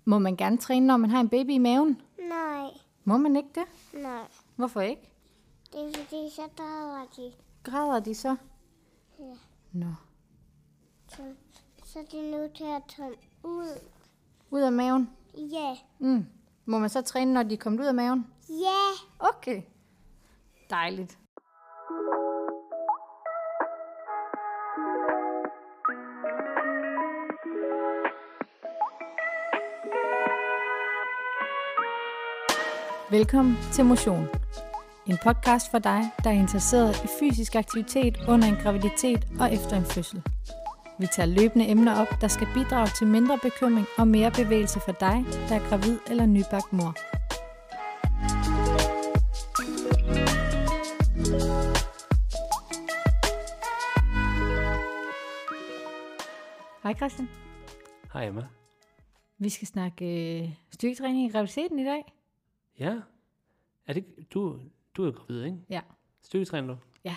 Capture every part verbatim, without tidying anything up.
Må man gerne træne, når man har en baby i maven? Nej, Må man ikke det? nej. Hvorfor ikke? Det er fordi, så drager de. Græder de så? Ja. Nå. Så, så er de nødt til at tage ud. Ud af maven? Ja. Mm. Må man så træne, når de er kommet ud af maven? Ja. Okay. Dejligt. Velkommen til Motion. En podcast for dig, der er interesseret i fysisk aktivitet under en graviditet og efter en fødsel. Vi tager løbende emner op, der skal bidrage til mindre bekymring og mere bevægelse for dig, der er gravid eller nybagt mor. Hej Christian. Hej Emma. Vi skal snakke øh, styrketræning i graviditeten i dag. Ja, er det, du, du er jo gravid, ikke? Ja. Styrketræner du? Ja,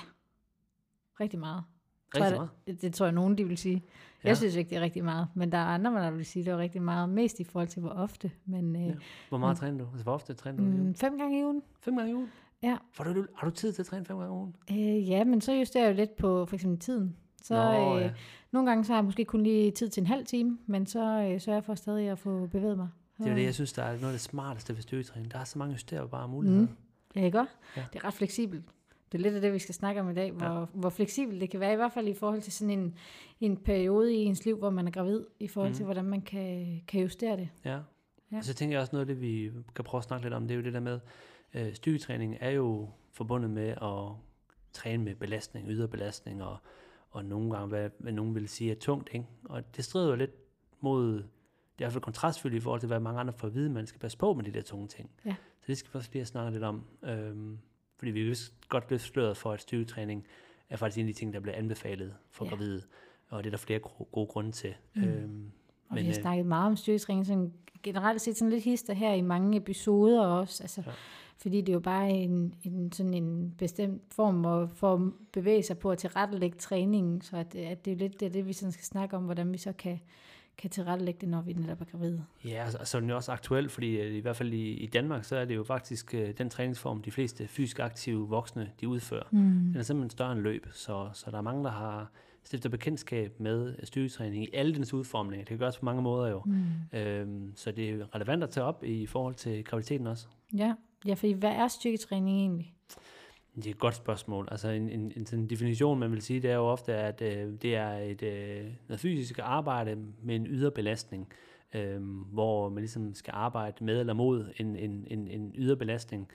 rigtig meget. Rigtig tror meget? Jeg, det, det tror jeg, nogen de vil sige. Ja. Jeg synes ikke, det er rigtig meget, men der er andre, der vil sige, det er rigtig meget. Mest i forhold til, hvor ofte. Men, øh, Ja. Hvor meget mm. træner du? Altså, hvor ofte træner du? Mm. mm, fem gange i ugen. Fem gange i ugen? Ja. Får du, har du tid til at træne fem gange i ugen? Øh, ja, men så justerer jeg jo lidt på for eksempel tiden. Så Nå, øh, ja. nogle gange så har jeg måske kun lige tid til en halv time, men så øh, sørger jeg for stadig at få bevæget mig. Det er jo det, jeg synes, der er noget af det smarteste ved styrketræning. Der er så mange justerbare muligheder. Mm. Ja, ikke også? Ja. Det er ret fleksibelt. Det er lidt af det, vi skal snakke om i dag, hvor, ja. hvor fleksibelt det kan være, i hvert fald i forhold til sådan en, en periode i ens liv, hvor man er gravid, i forhold til, Mm. hvordan man kan, kan justere det. Ja. Ja. ja. Og så tænker jeg også noget af det, vi kan prøve at snakke lidt om, det er jo det der med, øh, styrketræning er jo forbundet med at træne med belastning, yderbelastning, og, og nogle gange, hvad, hvad nogen vil sige, er tungt, ikke? Og det strider jo lidt mod, det er i hvert fald kontrastfyldt i forhold til, hvad mange andre får at vide, man skal passe på med de der tunge ting. Ja. Så det skal vi også lige have snakket lidt om. Øhm, fordi vi er godt løftet sløret for, at styrketræning er faktisk en af de ting, der bliver anbefalet for Ja. gravide. Og det er der flere gode, gode grunde til. Mm. Øhm, Og vi har snakket meget om styrketræning, sådan generelt set sådan lidt hister her i mange episoder også, altså, Ja. fordi det er jo bare en, en, sådan en bestemt form at, for at bevæge sig på at tilrettelægge træningen, så at, at det er lidt det, er det, vi sådan skal snakke om, hvordan vi så kan, kan tilrettelægge det, når vi netop er gravide. Ja, og så er den jo også aktuel, fordi øh, i hvert fald i, i Danmark, så er det jo faktisk øh, den træningsform, de fleste fysisk aktive voksne, de udfører. Mm. Den er simpelthen større end løb, så, så der er mange, der har stiftet bekendtskab med styrketræning i alle dens udformninger. Det kan gøres på mange måder jo. Mm. Øhm, så det er relevant at tage op i forhold til graviditeten også. Ja. ja, fordi hvad er styrketræning egentlig? Det er et godt spørgsmål. Altså en, en, en sådan definition, man vil sige, det er jo ofte, at øh, det er et øh, noget fysisk arbejde med en yderbelastning, øh, hvor man ligesom skal arbejde med eller mod en, en, en, en yderbelastning,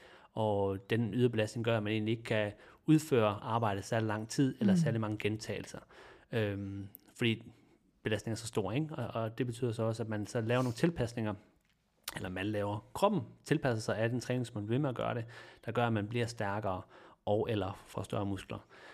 og den yderbelastning gør, at man egentlig ikke kan udføre arbejdet særlig lang tid, eller Mm. særlig mange gentagelser. Øh, fordi belastningen er så stor, ikke? Og, og det betyder så også, at man så laver nogle tilpasninger, eller man laver kroppen, tilpasser sig af den træning, som man vil med at gøre det, der gør, at man bliver stærkere, og eller får større muskler.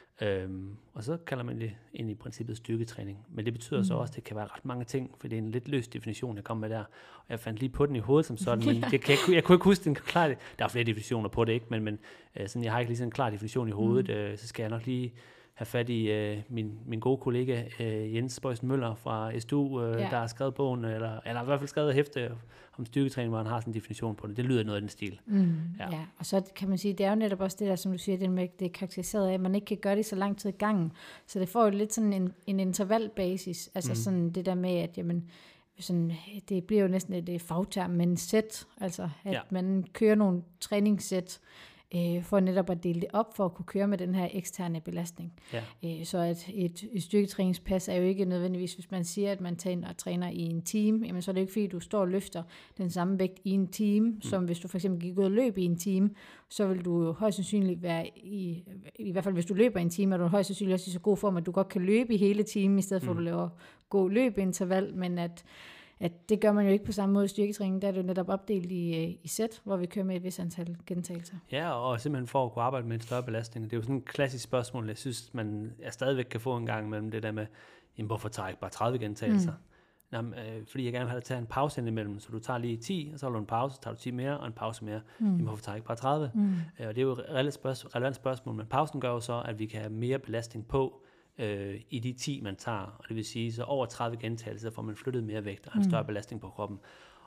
Øhm, og så kalder man det ind i princippet styrketræning. Men det betyder mm. så også, at det kan være ret mange ting, for det er en lidt løs definition, jeg kom med der. Og jeg fandt lige på den i hovedet som sådan, men det kan, jeg, jeg kunne ikke huske den klart. Der er flere definitioner på det, ikke? Men, men øh, sådan, jeg har ikke lige sådan en klar definition i hovedet. Mm. Øh, så skal jeg nok lige have fat i øh, min, min gode kollega øh, Jens Bøjsen Møller fra S D U, øh, Ja. der har skrevet bogen, eller, eller i hvert fald skrevet hæfte om styrketræning, hvor han har sådan en definition på det. Det lyder noget af den stil. Mm, Ja. ja. ja, og så kan man sige, det er jo netop også det der, som du siger, det med, at det er karakteriseret af, at man ikke kan gøre det så lang tid ad gangen. Så det får jo lidt sådan en, en intervalbasis, altså Mm. sådan det der med, at jamen, sådan, det bliver jo næsten et, et fagterm, men sæt, altså at Ja. man kører nogle træningssæt, øh, for netop at dele det op, for at kunne køre med den her eksterne belastning. Ja. Øh, så at et, et styrketræningspas er jo ikke nødvendigvis, hvis man siger, at man tager og træner i en time, jamen så er det jo ikke fordi, du står og løfter den samme vægt i en time, mm. som hvis du for eksempel gik ud og løb i en time, så vil du jo højst sandsynligt være i, i hvert fald hvis du løber en time, er du højst sandsynligt også i så god form, at du godt kan løbe i hele timen, i stedet for mm. at du laver god løbeinterval, men at at det gør man jo ikke på samme måde i styrketræning, der er det jo netop opdelt i, i sæt, hvor vi kører med et vis antal gentagelser. Ja, og simpelthen for at kunne arbejde med en større belastning. Det er jo sådan et klassisk spørgsmål, jeg synes, man jeg stadigvæk kan få en gang mellem det der med, jamen, hvorfor tager jeg ikke bare tredive gentagelser? Mm. Jamen, øh, fordi jeg gerne vil have dig tage en pause indimellem, så du tager lige ti, og så holder du en pause, så tager du ti mere, og en pause mere. Mm. Jamen, hvorfor tager jeg ikke bare tredive? Mm. Øh, og det er jo et relevant spørgsmål, relevant spørgsmål, men pausen gør jo så, at vi kan have mere belastning på, øh, i de ti, man tager. Og det vil sige, så over tredive gentagelser får man flyttet mere vægt og har en større belastning på kroppen.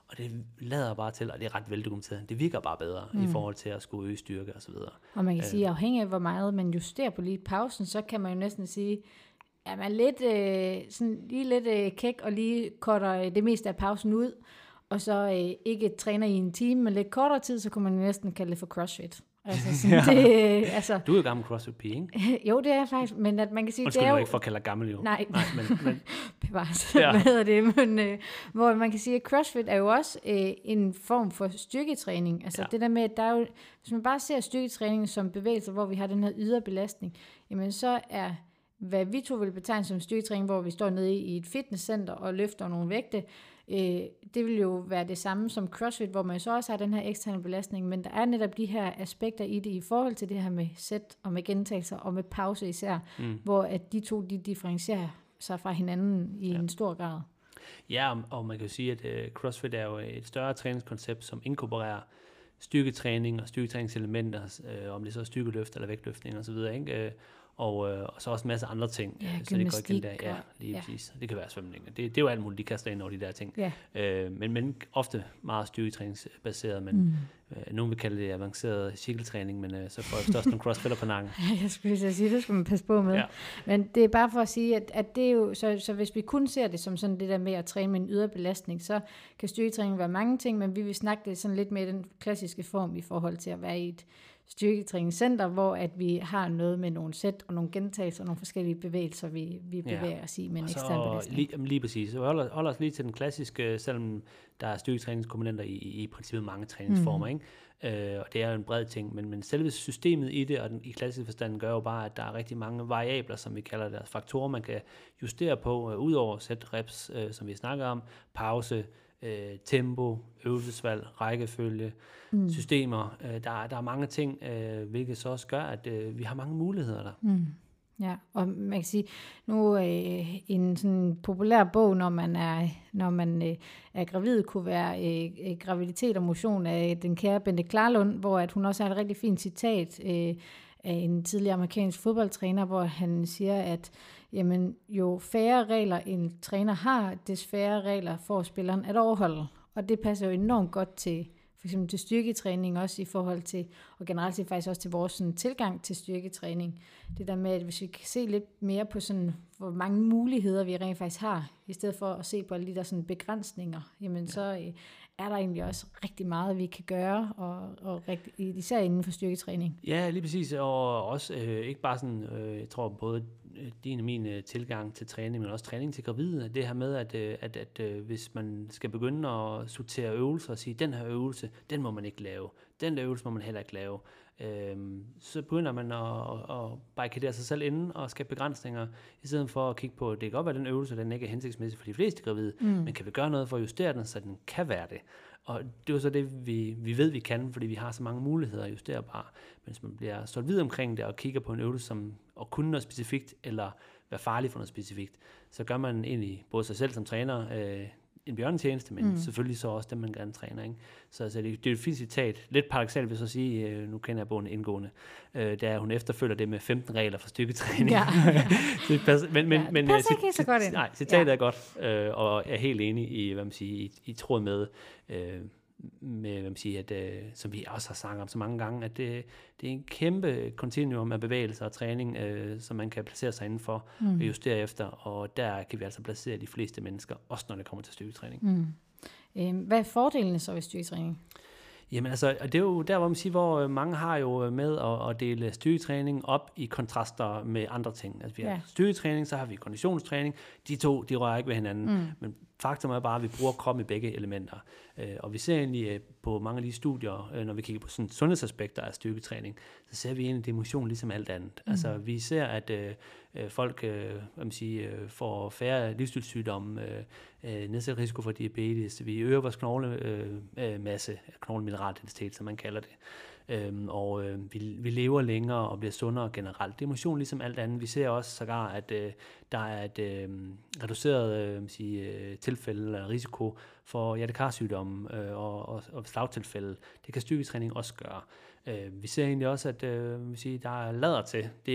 Og det lader bare til, og det er ret veldokumenteret, det virker bare bedre mm. i forhold til at skulle øge styrke og så videre. Og man kan sige, afhængig af hvor meget man justerer på lige pausen, så kan man jo næsten sige, at man lidt, øh, sådan lige lidt øh, kæk og lige cutter det meste af pausen ud, og så øh, ikke træner i en time, men lidt kortere tid, så kunne man næsten kalde det for CrossFit. Altså, sådan, ja. det, altså, du er jo gammel CrossFit-pige, ikke? Jo, det er faktisk, men at man kan sige, Undskyld, det er jo... ikke for at kalde dig gammel, jo. Nej, Nej men... men bevares, ja. hvad hedder det? Men, øh, hvor man kan sige, at CrossFit er jo også øh, en form for styrketræning. Altså ja. det der med, at der er jo... Hvis man bare ser styrketræning som bevægelser, hvor vi har den her ydre belastning, jamen så er, hvad vi to vil betegne som styrketræning, hvor vi står nede i et fitnesscenter og løfter nogle vægte, øh, det vil jo være det samme som CrossFit, hvor man så også har den her eksterne belastning, men der er netop de her aspekter i det, i forhold til det her med sæt og med gentagelser og med pause især, mm. hvor at de to, de differentierer sig fra hinanden i ja. en stor grad. Ja, og man kan jo sige, at uh, CrossFit er jo et større træningskoncept, som inkorporerer styrketræning og styrketræningselementer, øh, om det så er styrkeløft eller vægtløftning og så videre, ikke? Øh, og, øh, og så også en masse andre ting, ja, så det går igen der. Ja, og, lige ja. præcis. Det kan være svømning. Det, det er jo alt muligt, de kaster ind over de der ting. Ja. Øh, men, men ofte meget styrketræningsbaseret, men mm. øh, nogen vil kalde det avanceret cirkeltræning, men øh, så får jeg størst nogle crossfitter på nakken. Jeg skulle lige sige, det skal man passe på med. Ja. Men det er bare for at sige, at, at det er jo, så, så hvis vi kun ser det som sådan det der med at træne med en ydre belastning, så kan styrketræning være mange ting, men vi vil snakke det sådan lidt med den klassiske form i forhold til at være i et styrketræningscenter, hvor at vi har noget med nogle sæt og nogle gentagelser og nogle forskellige bevægelser, vi, vi bevæger ja. os i med en ekstern belastning. Lige, lige præcis. Så holder, holder os lige til den klassiske, selvom der er styrketræningskomponenter i, i, i princippet mange træningsformer, mm. ikke? Øh, og det er jo en bred ting, men, men selve systemet i det, og den, i klassisk forstand, gør jo bare, at der er rigtig mange variabler, som vi kalder det, altså faktorer, man kan justere på, øh, ud over sæt reps, øh, som vi snakker om, pause, Øh, tempo, øvelsesvalg, rækkefølge, mm. systemer. Øh, der, der er mange ting, øh, hvilket så også gør, at øh, vi har mange muligheder der. Mm. Ja, og man kan sige, nu øh, en sådan populær bog, når man er, når man, øh, er gravid, kunne være øh, graviditet og motion af den kære Bente Klarlund, hvor at hun også har et rigtig fint citat øh, af en tidligere amerikansk fodboldtræner, hvor han siger, at jamen, jo færre regler en træner har, des færre regler får spilleren at overholde. Og det passer jo enormt godt til for eksempel til styrketræning, også i forhold til, og generelt set faktisk også til vores sådan, tilgang til styrketræning. Det der med, at hvis vi kan se lidt mere på sådan, hvor mange muligheder vi rent faktisk har, i stedet for at se på alle de der sådan, begrænsninger, jamen ja. så øh, er der egentlig også rigtig meget, vi kan gøre, og, og rigtig, især inden for styrketræning. Ja, lige præcis, og også øh, ikke bare sådan, øh, jeg tror både din og min øh, tilgang til træning, men også træning til gravide, det her med, at, øh, at, at øh, hvis man skal begynde at sortere øvelser og sige, den her øvelse, den må man ikke lave, den der øvelse må man heller ikke lave, øh, så begynder man at, at barrikadere sig selv inden og skabe begrænsninger, i stedet for at kigge på, det kan godt være, den øvelse, den ikke er hensigtsmæssig for de fleste gravide, mm. men kan vi gøre noget for at justere den, så den kan være det? Og det er jo så det, vi, vi ved, vi kan, fordi vi har så mange muligheder justerbare. Men hvis man bliver stået videre omkring det og kigger på en øvelse, som at kunne noget specifikt, eller være farlig for noget specifikt, så gør man egentlig både sig selv som træner øh, en bjørnetjeneste, men mm. selvfølgelig så også dem, man gerne træner. Ikke? Så altså, det, det er et fint citat. Lidt paradoksalt vil jeg så sige, øh, nu kender jeg bogen indgående, øh, da hun efterfølger det med femten regler for styrketræning. Ja, ja. det passer, men, men, ja, men, det passer ikke helt så godt ind. Nej, citatet ja. er godt, øh, og jeg er helt enig i, hvad man siger, i, i tråd med, øh, med, hvad man siger, at, øh, som vi også har snakket om så mange gange, at det, det er en kæmpe kontinuum af bevægelser og træning, øh, som man kan placere sig indenfor mm. og justere efter, og der kan vi altså placere de fleste mennesker, også når det kommer til styrketræning. Mm. Øh, hvad er fordelene så ved styrketræning? Jamen altså, det er jo der, hvor man siger, hvor mange har jo med at, at dele styrketræning op i kontraster med andre ting. Altså vi har ja. styrketræning, så har vi konditionstræning. De to, de rører ikke ved hinanden. Mm. Men faktum er bare, at vi bruger kroppen i begge elementer. Og vi ser egentlig på mange af de studier, når vi kigger på sådan sundhedsaspekter af styrketræning, så ser vi egentlig, det er motion ligesom alt andet. Mm. Altså vi ser, at øh, folk øh, hvad man siger, øh, får færre livsstilssygdomme, øh, nedsat risiko for diabetes, vi øger vores knoglemasse, øh, knoglemineraldensitet, som man kalder det. Øhm, og øh, vi, vi lever længere og bliver sundere generelt. Det er motion ligesom alt andet. Vi ser også sågar, at øh, der er et øh, reduceret øh, sige, øh, tilfælde eller risiko for hjertekarsygdomme øh, og, og, og slagtilfælde. Det kan styrketræning også gøre. Øh, vi ser egentlig også, at øh, sige, der er lader til, det er ikke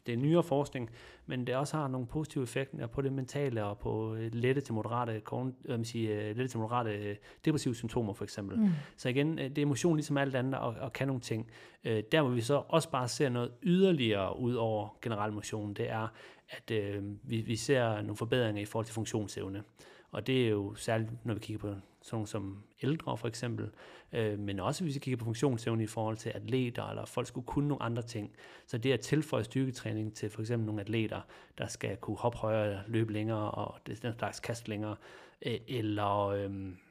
det er nyere forskning, men det også har nogle positive effekter på det mentale og på lette til moderate, jeg vil sige, lette til moderate depressive symptomer for eksempel. Mm. Så igen, det er emotion ligesom alt andet og, og kan nogle ting. Der hvor vi så også bare ser noget yderligere ud over generel motion, det er, at øh, vi, vi ser nogle forbedringer i forhold til funktionsevne. Og det er jo særligt, når vi kigger på sådan nogle som ældre for eksempel, øh, men også hvis vi kigger på funktionsevne i forhold til atleter, eller folk skulle kunne nogle andre ting. Så det at tilføje styrketræning til for eksempel nogle atleter, der skal kunne hoppe højere, løbe længere, og det den slags kast længere, øh, eller... Øh,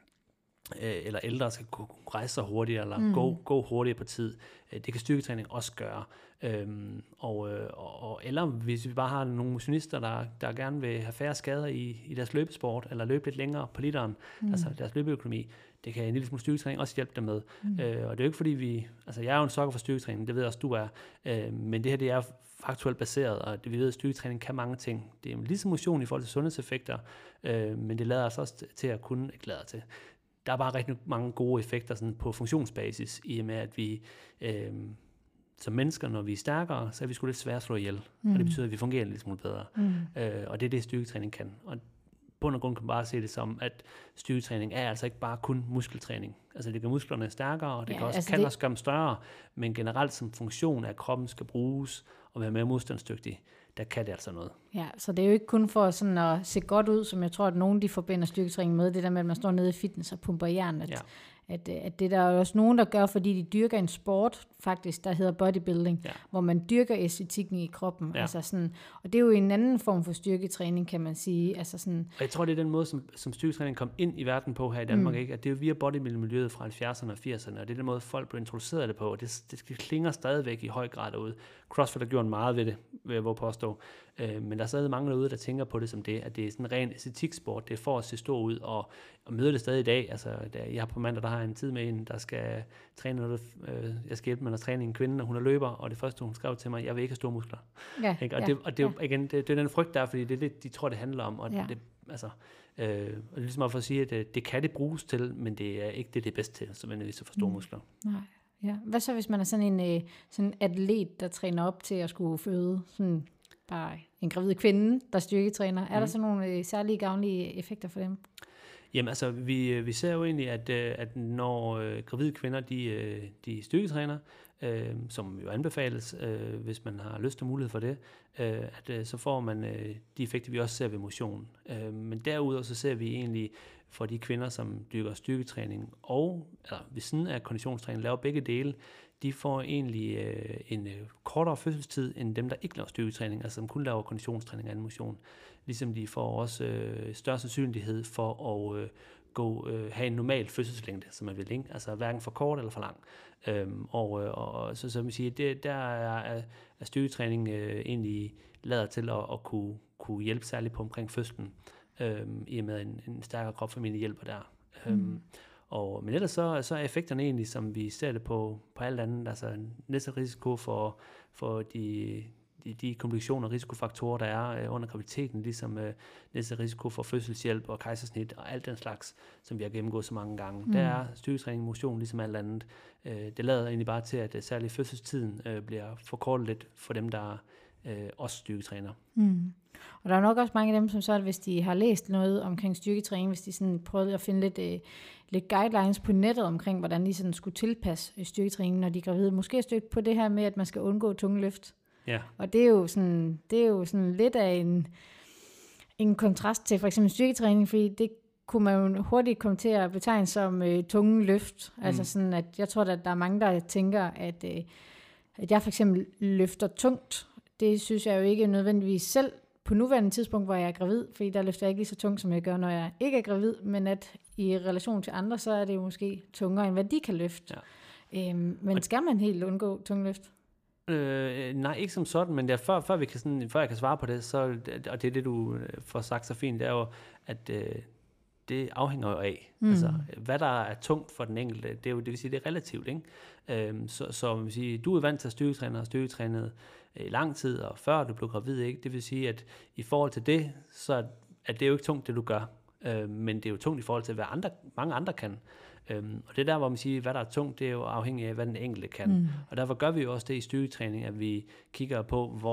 eller ældre skal kunne rejse sig hurtigere, eller mm. gå, gå hurtigere på tid. Det kan styrketræning også gøre. Øhm, og, og, eller hvis vi bare har nogle motionister, der, der gerne vil have færre skader i, i deres løbesport, eller løbe lidt længere på literen, mm. altså deres løbeøkonomi, det kan en lille smule styrketræning også hjælpe dem med. Mm. Øh, og det er jo ikke fordi vi, altså jeg er jo en sokker for styrketræning, det ved jeg også du er, øh, men det her det er faktuelt baseret, og det vi ved, at styrketræning kan mange ting. Det er en lille motion i forhold til sundhedseffekter, øh, men det lader os også til at kunne, ikke lader til. Der er bare rigtig mange gode effekter sådan på funktionsbasis, i og med, at vi øh, som mennesker, når vi er stærkere, så er vi sgu lidt svære at slå ihjel. Mm. Og det betyder, at vi fungerer en lille smule bedre. Mm. Øh, og det er det, styrketræning kan. Og på en grund kan man bare se det som, at styrketræning er altså ikke bare kun muskeltræning. Altså det gør musklerne stærkere, og det ja, kan også, altså kan det... også gøre dem større, men generelt som funktion af, at kroppen skal bruges og være mere modstandsdygtig, der kan det altså noget. Ja, så det er jo ikke kun for sådan at se godt ud, som jeg tror, at nogen de forbinder styrketræning med, det der med, at man står nede i fitness og pumper jern, at, ja. at, at det der er også nogen, der gør, fordi de dyrker en sport, faktisk, der hedder bodybuilding, ja. Hvor man dyrker æstetikken i kroppen. Ja. Altså sådan, og det er jo en anden form for styrketræning, kan man sige. Altså sådan, og jeg tror, det er den måde, som, som styrketræning kom ind i verden på her i Danmark, mm. ikke? At det er jo via bodybuilding-miljøet fra halvfjerdserne og firserne, og det er den måde, folk blev introduceret det på, og det, det klinger stadigvæk i høj grad derude. CrossFit har gjort meget ved det, vil jeg påstå. Øh, men der er stadig mange derude, der tænker på det som det, at det er sådan en ren æstetiksport, det er for at se stor ud, og, og møder det stadig i dag. Altså, der, jeg har på mandag, der har en tid med en, der skal træne noget, øh, jeg skal hjælpe med at træne en kvinde, når hun er løber, og det første, hun skrev til mig, jeg vil ikke have store muskler. Ja, ikke? Og, ja, det, og det, ja. igen, det, det er den frygt der, fordi det er det, de tror, det handler om, og ja. det, altså, øh, og det er ligesom for at sige, at det, det kan det bruges til, men det er ikke det, det er bedst til, så man er så for store mm. muskler. Nej. Ja. Hvad så, hvis man er sådan en sådan atlet, der træner op til at skulle føde, sådan bare en gravid kvinde, der styrketræner? Er mm. der sådan nogle øh, særlige gavnlige effekter for dem? Jamen altså, vi, vi ser jo egentlig, at, at når øh, gravide kvinder, de, de styrketræner, øh, som jo anbefales, øh, hvis man har lyst og mulighed for det, øh, at øh, så får man øh, de effekter, vi også ser ved motion. Øh, men derudover så ser vi egentlig for de kvinder, som dyrker styrketræning og eller ved siden af konditionstræning, laver begge dele, de får egentlig øh, en øh, kortere fødselstid end dem, der ikke laver styrketræning, altså som kun laver konditionstræning og anden motion. Ligesom de får også øh, større sandsynlighed for at øh, gå, øh, have en normal fødselslængde, som man vil, ikke? Altså hverken for kort eller for lang. Øhm, og, øh, og så som vi siger, det, der er, er styrketræning øh, egentlig lader til at, at kunne, kunne hjælpe særligt på omkring fødslen, øh, i og med en, en stærkere kropfamilie hjælper der. Mm. Øhm, Og, men ellers så, så er effekterne egentlig, som vi ser det på, på alt andet, altså næste risiko for, for de, de, de komplikationer og risikofaktorer, der er øh, under graviditeten, ligesom øh, næste risiko for fødselshjælp og kejsersnit og alt den slags, som vi har gennemgået så mange gange. Mm. Der er styrketræning, motion, ligesom alt andet. Øh, det lader egentlig bare til, at særligt fødselstiden øh, bliver forkortet lidt for dem, der øh, også styrketræner. Mm. Og der er nok også mange af dem, som så, at hvis de har læst noget omkring styrketræning, hvis de sådan prøvede at finde lidt, øh, lidt guidelines på nettet omkring, hvordan de sådan skulle tilpasse styrketræning, når de er gravide. Måske er stødt på det her med, at man skal undgå tunge løft. Ja. Og det er jo sådan, det er jo sådan lidt af en, en kontrast til for eksempel styrketræning, fordi det kunne man jo hurtigt komme til at betegne som øh, tunge løft. Mm. Altså sådan, at jeg tror, at der er mange, der tænker, at, øh, at jeg for eksempel løfter tungt. Det synes jeg jo ikke nødvendigvis selv på nuværende tidspunkt, hvor jeg er gravid, fordi der løfter jeg ikke lige så tungt, som jeg gør, når jeg ikke er gravid, men at i relation til andre, så er det jo måske tungere, end hvad de kan løfte. Ja. Øhm, men skal man helt undgå tungløft? Øh, nej, ikke som sådan, men der, før, før, vi kan sådan, før jeg kan svare på det, så, og det er det, du får sagt så fint, det er jo, at øh, det afhænger jo af. Mm. Altså, hvad der er tungt for den enkelte, det er jo, det vil sige, det er relativt, ikke? Øhm, så, så vil sige, du er vant til at styrketræne og styrketrænet i lang tid, og før du blev gravid, ikke? Det vil sige, at i forhold til det, så er det jo ikke tungt, det du gør. Øhm, men det er jo tungt i forhold til, hvad andre, mange andre kan. Øhm, og det der, hvor man siger, hvad der er tungt, det er jo afhængigt af, hvad den enkelte kan. Mm. Og derfor gør vi jo også det i styrketræning, at vi kigger på, hvor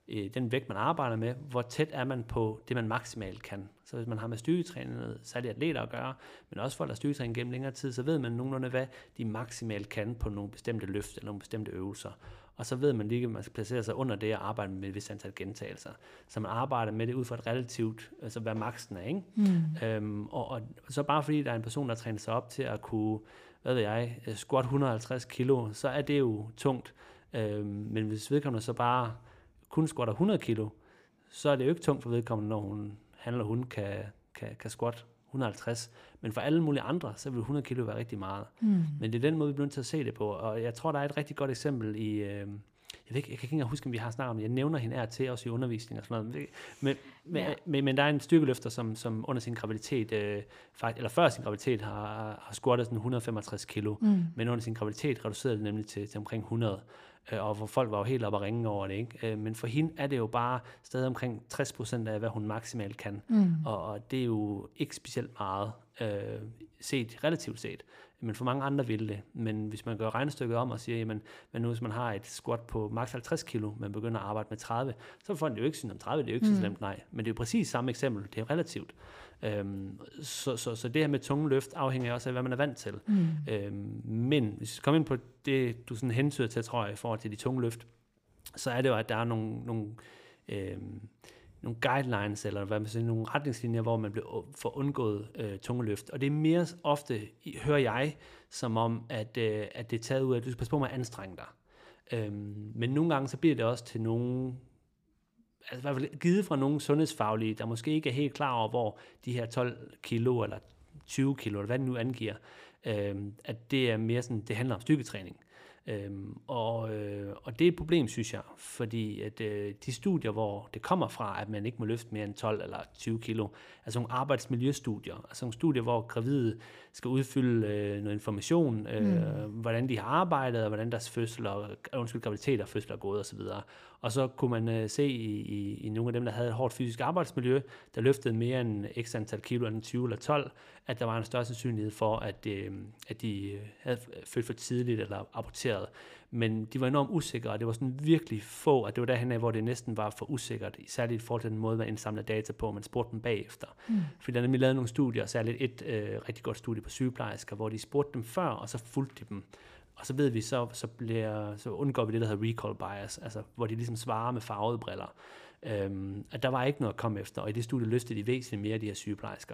øh, den vægt, man arbejder med, hvor tæt er man på det, man maksimalt kan. Så hvis man har med styrketræning, særligt atleter at gøre, men også folk, der styrketræning gennem længere tid, så ved man nogenlunde, hvad de maksimalt kan på nogle bestemte løft eller nogle bestemte øvelser. Og så ved man lige, at man skal placere sig under det og arbejde med et vist antal gentagelser. Så man arbejder med det ud fra et relativt, altså hvad maksen er, ikke? Mm. Øhm, og, og så bare fordi der er en person, der træner sig op til at kunne, hvad ved jeg, squat et hundrede og halvtreds kilo, så er det jo tungt. Øhm, men hvis vedkommende så bare kun squatter hundrede kilo, så er det jo ikke tungt for vedkommende, når hun, han eller hun kan, kan, kan squat et hundrede og halvtreds. Men for alle mulige andre, så vil hundrede kilo være rigtig meget. Mm. Men det er den måde, vi bliver nødt til at se det på. Og jeg tror, der er et rigtig godt eksempel i... Øh, jeg, ved ikke, jeg kan ikke engang huske, om vi har snakket om det. Jeg nævner hende her til også i undervisning og sådan noget. Men, men, ja. men, men der er en styrkeløfter, som, som under sin graviditet, øh, faktisk, eller før sin graviditet, har, har squattet sådan et hundrede og femogtres kilo. Mm. Men under sin graviditet reducerede det nemlig til, til omkring hundrede. Og hvor folk var jo helt oppe at ringe over det, ikke? Men for hende er det jo bare stadig omkring tres procent af, hvad hun maksimalt kan. Mm. Og, og det er jo ikke specielt meget øh, set, relativt set. Men for mange andre vil det. Men hvis man gør regnestykket om og siger, jamen, men nu hvis man har et squat på maks halvtreds kilo, man begynder at arbejde med tredive, så får folk jo ikke synes om tredive, det er jo ikke mm. så slemt, nej. Men det er jo præcis samme eksempel, det er relativt. Øhm, så, så, så det her med tunge løft afhænger også af, hvad man er vant til. Mm. Øhm, men hvis vi kommer ind på det, du sådan hensyder til, tror jeg, i forhold til de tunge løft, så er det jo, at der er nogle, nogle, øhm, nogle guidelines, eller hvad man siger, nogle retningslinjer, hvor man bliver for undgået øh, tunge løft. Og det er mere ofte, hører jeg, som om, at, øh, at det er taget ud af, at du skal passe på med at anstrenge dig. Øhm, men nogle gange, så bliver det også til nogle... altså i hvert fald givet fra nogle sundhedsfaglige, der måske ikke er helt klar over, hvor de her tolv kilo eller tyve kilo, eller hvad det nu angiver, øh, at det er mere sådan, det handler om styrketræning. Øhm, og, øh, og det er et problem, synes jeg, fordi at øh, de studier, hvor det kommer fra, at man ikke må løfte mere end tolv eller tyve kilo, altså nogle arbejdsmiljøstudier, altså nogle studier, hvor gravide skal udfylde øh, noget information, øh, mm. hvordan de har arbejdet, og hvordan deres fødsel og, undskyld, graviditet og fødsel er gået osv. Og så kunne man øh, se i, i, i nogle af dem, der havde et hårdt fysisk arbejdsmiljø, der løftede mere end x antal kilo, end tyve eller tolv, at der var en større sandsynlighed for, at, øh, at de havde født for tidligt eller aborteret. Men de var enormt usikre, og det var sådan virkelig få, at det var derhen af, hvor det næsten var for usikkert, særligt i forhold til den måde, man indsamler data på, og man spurgte dem bagefter. Mm. Fordi der er nemlig lavet nogle studier, særligt et øh, rigtig godt studie på sygeplejersker, hvor de spurgte dem før, og så fulgte de dem. Og så ved vi, så, så, bliver, så undgår vi det, der hedder recall bias, altså hvor de ligesom svarer med farvede briller. Øhm, at der var ikke noget at komme efter, og i det studie løftede de væsentligt mere af de her sygeplejersker.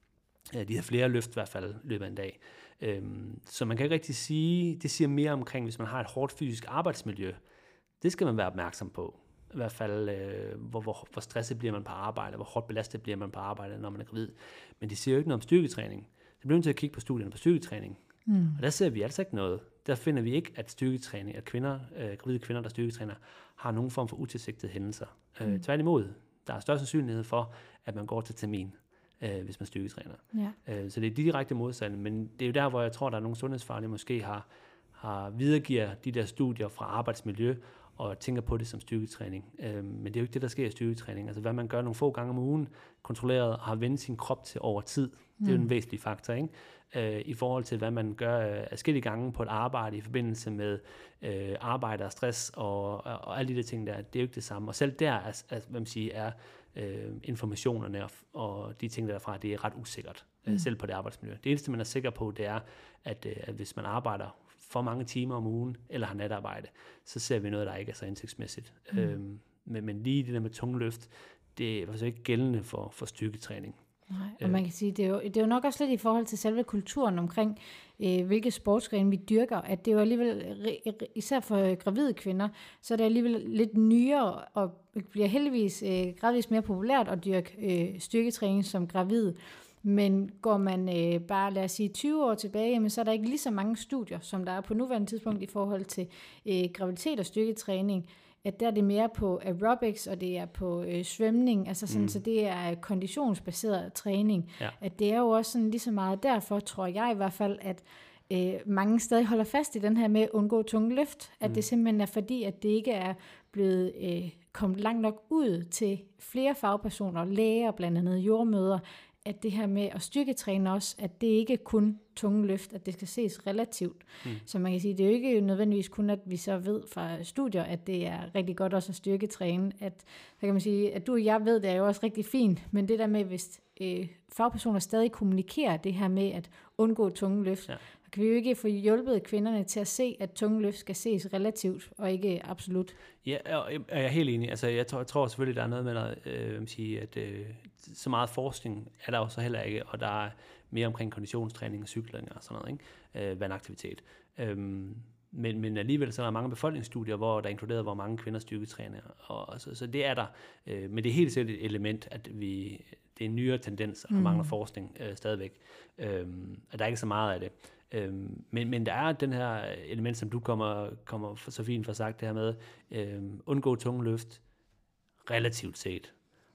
Ja, de har flere løft i hvert fald løbet af en dag. Øhm, så man kan ikke rigtig sige, det siger mere omkring, hvis man har et hårdt fysisk arbejdsmiljø. Det skal man være opmærksom på. I hvert fald, øh, hvor, hvor, hvor stresset bliver man på arbejde, hvor hårdt belastet bliver man på arbejde, når man er gravid. Men det siger jo ikke noget om styrketræning. Det bliver nødt til at kigge på studierne på styrketræning. Mm. Og der ser vi altså ikke noget. Der finder vi ikke, at styrketræning, at kvinder, øh, gravide kvinder, der styrketræner, har nogen form for utilsigtede hændelser. Mm. Øh, tværtimod, der er større sandsynlighed for, at man går til termin, øh, hvis man styrketræner. Ja. Øh, så det er direkte modsatte, men det er jo der, hvor jeg tror, der er nogle sundhedsfaglige, måske har, har videregiver de der studier fra arbejdsmiljø, og tænker på det som styrketræning. Øh, men det er jo ikke det, der sker i styrketræning. Altså hvad man gør nogle få gange om ugen, kontrolleret og har vendt sin krop til over tid. Det er jo en væsentlig faktor, ikke? Øh, i forhold til, hvad man gør øh, adskillige gange på et arbejde i forbindelse med øh, arbejde og stress og, og, og alle de der ting der, det er jo ikke det samme. Og selv der er, er, hvad man siger, er øh, informationerne og, og de ting derfra, det er ret usikkert, øh, mm. selv på det arbejdsmiljø. Det eneste, man er sikker på, det er, at, øh, at hvis man arbejder for mange timer om ugen, eller har natarbejde, så ser vi noget, der ikke er så indsigtsmæssigt. Mm. Øhm, men, men lige det der med tungløft, det er altså ikke gældende for, for styrketræning. Nej, og man kan sige, det er, jo, det er jo nok også lidt i forhold til selve kulturen omkring, øh, hvilke sportsgrene vi dyrker, at det er jo alligevel, især for gravide kvinder, så er det alligevel lidt nyere, og bliver heldigvis øh, gradvist mere populært at dyrke øh, styrketræning som gravid. Men går man øh, bare, lad os sige, tyve år tilbage, jamen, så er der ikke lige så mange studier, som der er på nuværende tidspunkt i forhold til øh, graviditet og styrketræning. At der er det mere på aerobics, og det er på øh, svømning, altså sådan, mm. så det er konditionsbaseret træning. Ja. At det er jo også sådan lige så meget derfor, tror jeg i hvert fald, at øh, mange stadig holder fast i den her med at undgå tunge løft. At mm. det simpelthen er fordi, at det ikke er blevet øh, kommet langt nok ud til flere fagpersoner, læger, blandt andet jordmødre, at det her med at styrketræne også, at det ikke kun tunge løft, at det skal ses relativt. Mm. Så man kan sige, det er jo ikke nødvendigvis kun, at vi så ved fra studier, at det er rigtig godt også at styrketræne. At, så kan man sige, at du og jeg ved, det er jo også rigtig fint, men det der med, hvis øh, fagpersoner stadig kommunikerer det her med at undgå tunge løft, ja. Så kan vi jo ikke få hjulpet kvinderne til at se, at tunge løft skal ses relativt, og ikke absolut. Ja, og jeg er helt enig. Altså, jeg tror, jeg tror selvfølgelig, der er noget med at øh, sige, at øh, så meget forskning er der jo så heller ikke, og der er mere omkring konditionstræning og cykling og sådan noget, ikke? Øh, vandaktivitet. Øhm, men, men alligevel så er der mange befolkningsstudier, hvor der er inkluderet, hvor mange kvinder styrketræner, og, og så, så det er der. Øh, men det er helt sikkert et element, at vi, det er en nyere tendens, og mm. mangler forskning øh, stadigvæk. Øhm, at der er ikke så meget af det. Øhm, men, men der er den her element, som du kommer, kommer så fint for sagt, det her med øhm, undgå tunge løft relativt set.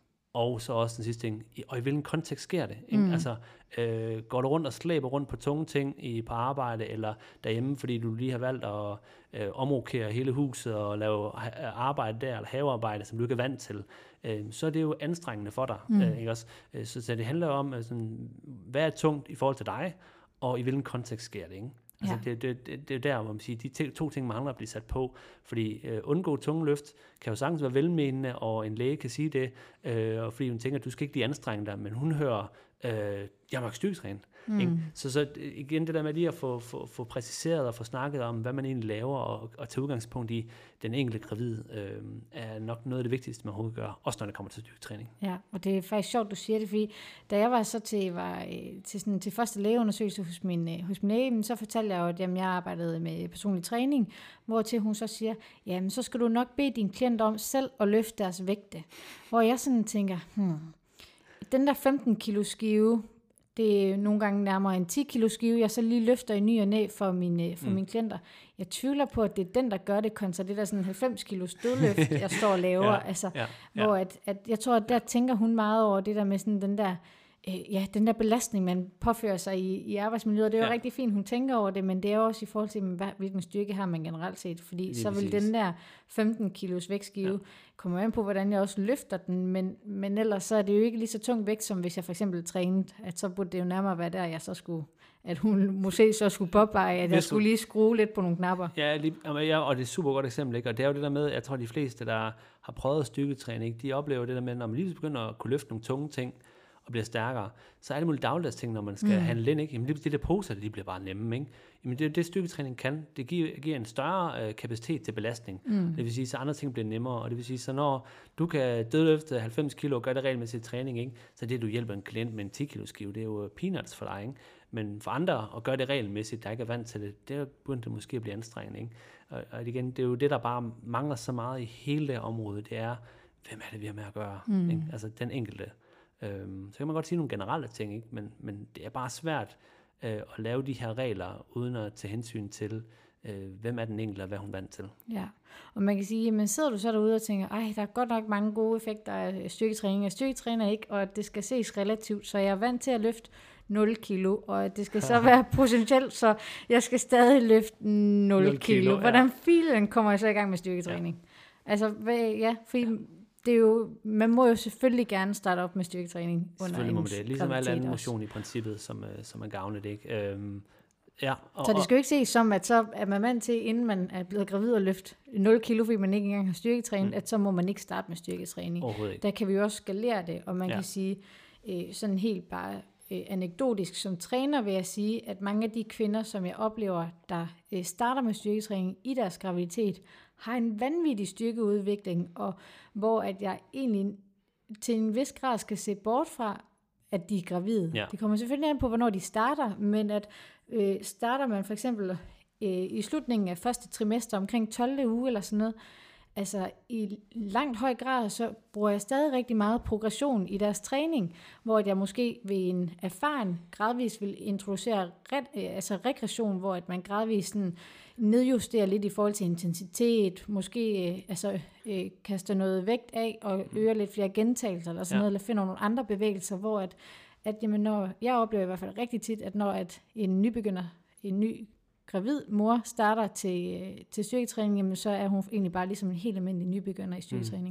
Og så også den sidste ting, i, og i hvilken kontekst sker det? Mm. Altså, øh, går du rundt og slæber rundt på tunge ting i, på arbejde eller derhjemme, fordi du lige har valgt at øh, omrokere hele huset og lave arbejde der, eller havearbejde, som du ikke er vant til, øh, så er det jo anstrengende for dig. Mm. Øh, ikke også? Så, så det handler om, øh, sådan, hvad er tungt i forhold til dig, og i hvilken kontekst sker det, ikke? Altså ja. det, det, det, det er der, hvor man siger, de te, to ting mangler at blive sat på, fordi øh, undgå tunge løft kan jo sagtens være velmenende, og en læge kan sige det, øh, og fordi hun tænker, at du skal ikke lige anstrenge dig, men hun hører, øh, jeg må ikke styrketræne. Mm. Så, så igen det der med lige at få, få, få præciseret og få snakket om, hvad man egentlig laver, og, og tage udgangspunkt i den enkelte gravid, øh, er nok noget af det vigtigste, man overhovedet gør, også når det kommer til styrketræning. Ja, og det er faktisk sjovt, du siger det, fordi da jeg var så til, var, til, sådan, til første lægeundersøgelse hos min, hos min læge, så fortalte jeg jo, at jamen, jeg arbejdede med personlig træning, hvor til hun så siger, jamen så skal du nok bede din klient om selv at løfte deres vægte. Hvor jeg sådan tænker, hmm, den der femten kilo skive, det er nogle gange nærmere en ti kilo skive, jeg så lige løfter i ny og næ for, mine, for mm. mine klienter. Jeg tvivler på, at det er den, der gør det, kontra det der sådan halvfems kilo stødløft, jeg står og laver. ja, altså, ja, ja. Hvor at, at, jeg tror, at der tænker hun meget over det der med sådan den der, øh, ja, den der belastning, man påfører sig i, i arbejdsmiljøet. Det er jo ja. rigtig fint, hun tænker over det, men det er også i forhold til, hvad, hvilken styrke har man generelt set. Fordi lige så vil præcis. Den der femten kilos vægtskive ja. kommer an på, hvordan jeg også løfter den, men, men ellers så er det jo ikke lige så tung vægt, som hvis jeg for eksempel trænede, at så burde det jo nærmere være der, jeg så skulle, at hun måske så skulle påpege, at jeg skulle lige skrue lidt på nogle knapper. Ja, lige, og det er et super godt eksempel, ikke? Og det er jo det der med, jeg tror de fleste, der har prøvet styrketræning, ikke? De oplever det der med, når man lige begynder at kunne løfte nogle tunge ting, og bliver stærkere, så er det muligt dagligdags ting, når man skal mm. handle ind, ikke? Jamen det, det der poser, de bliver bare nemme, ikke? Jamen det, det styrketræning kan, det giver, giver en større øh, kapacitet til belastning. Mm. Det vil sige, så andre ting bliver nemmere, og det vil sige, så når du kan dødløfte halvfems kilo og gøre det regelmæssigt træning, ikke? Så det, du hjælper en klient med en ti kilo skive, det er jo peanuts for dig, ikke? Men for andre at gøre det regelmæssigt, der ikke er vant til det, det burde det måske at blive anstrengende, ikke? Og, og igen, det er jo det, der bare mangler så meget i hele det område, det er, hvem er det, vi har med at gøre? Mm. Ikke? Altså den enkelte. Øhm, så kan man godt sige nogle generelle ting, ikke? Men, men det er bare svært øh, at lave de her regler, uden at tage hensyn til, øh, hvem er den enkelte, og hvad hun er vant til. Ja, og man kan sige, men sidder du så derude og tænker, ej, der er godt nok mange gode effekter af styrketræning, jeg styrketræner ikke, og det skal ses relativt, så jeg er vant til at løfte nul kilo, og det skal så være potentielt, så jeg skal stadig løfte nul, nul kilo. kilo. Hvordan ja. filen kommer jeg så i gang med styrketræning? Ja. Altså, hvad, ja, fordi ja. det er jo, man må jo selvfølgelig gerne starte op med styrketræning under en det. Ligesom al anden motion i princippet, som, som er gavnligt, ikke? Øhm, ja, og, så det skal jo ikke ses som, at så er man vant til, inden man er blevet gravid og løfte nul kilo, fordi man ikke engang har styrketræning, mm. at så må man ikke starte med styrketræning. Der kan vi jo også skalere det, og man ja. kan sige, øh, sådan helt bare øh, anekdotisk som træner vil jeg sige, at mange af de kvinder, som jeg oplever, der øh, starter med styrketræning i deres graviditet, har en vanvittig styrkeudvikling, og hvor at jeg egentlig til en vis grad skal se bort fra, at de er gravide. Ja. Det kommer selvfølgelig an på, hvornår de starter, men at øh, starter man for eksempel øh, i slutningen af første trimester, omkring tolvte uge eller sådan noget, altså i langt høj grad, så bruger jeg stadig rigtig meget progression i deres træning, hvor jeg måske ved en erfaren gradvis vil introducere ret, altså regression, hvor at man gradvis sådan nedjusterer lidt i forhold til intensitet, måske øh, altså, øh, kaster noget vægt af og øger lidt flere gentagelser eller sådan ja. noget, eller finder nogle andre bevægelser, hvor at, at jamen, når, jeg oplever i hvert fald rigtig tit, at når at en nybegynder, en ny gravid mor starter til, til styrketræning, jamen, så er hun egentlig bare ligesom en helt almindelig nybegynder i styrketræning.